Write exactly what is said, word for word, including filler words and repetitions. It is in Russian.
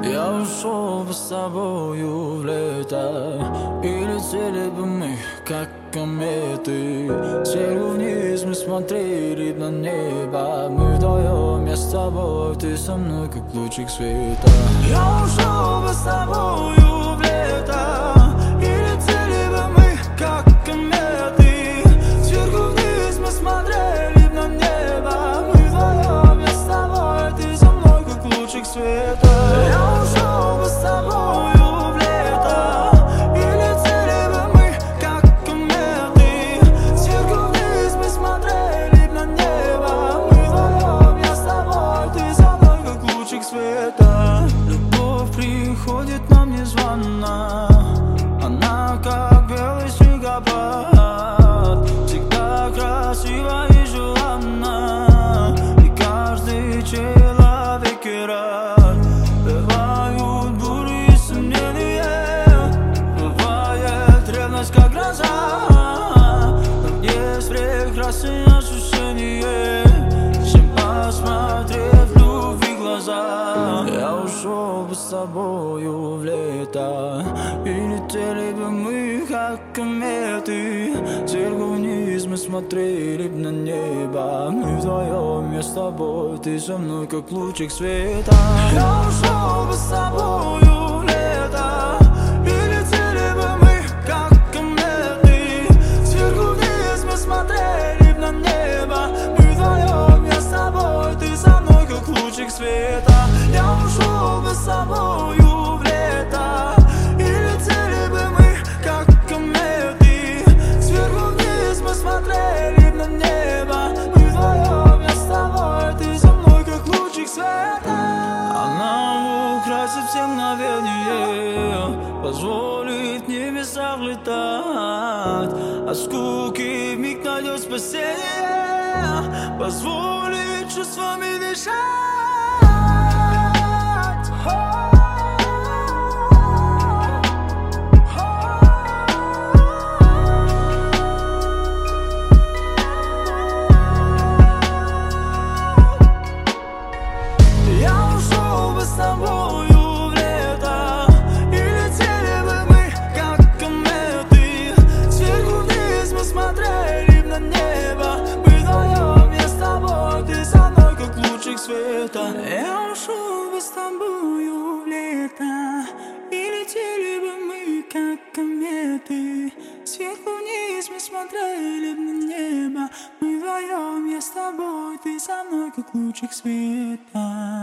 Я ушел бы с тобою в лето, и летели бы мы, как кометы. Сверху вниз мы смотрели на небо. Мы вдвоем, я с тобой, ты со мной, как лучик света. Я ушел бы с тобою в лето, и летели бы мы, как кометы. Сверху вниз мы смотрели на небо. Мы вдвоем, я с тобой, ты со мной, как лучик света. Я ушел бы с тобою в лето, и летели бы мы, как кометы. Сверху вниз мы смотрели на небо. Мы вдвоем, я с тобой, ты со мной, как лучик света. Любовь приходит нам незванно, она как белый снегопад, всегда красиво и желанно, и каждый человек и рад. Бывают бури и сомнения, бывает ревность, как гроза, но есть прекрасные ощущения, чем посмотреть любви в глаза. Я ушел бы с тобою в лето, и летели бы мы, как кометы. Сверху вниз мы смотрели б на небо. Мы вдвоем, я с тобой, ты со мной, как лучик света. Я ушел бы с тобою в лето, и летели бы мы, как кометы. Сверху вниз мы смотрели б на небо. Мы вдвоем, я с тобой, ты со мной, как лучик света. Я ушел бы с тобою в лето, и летели бы мы, как кометы. Сверху вниз мы смотрели на небо. Мы вдвоем, я с тобой, ты со мной, как лучик света. Она украсит все мгновения, позволит небеса влетать, от скуки вмиг найдет спасение, позволит чувствами дышать. С тобою в лето, и летели бы мы, как кометы. Сверху вниз мы смотрели на небо. Мы вдвоем, я с тобой, ты со мной, как лучик света. Я ушел бы с тобою в лето, и летели бы мы, как кометы. Сверху вниз мы смотрели на небо. Мы вдвоем, я с тобой, ты со мной, как лучик света.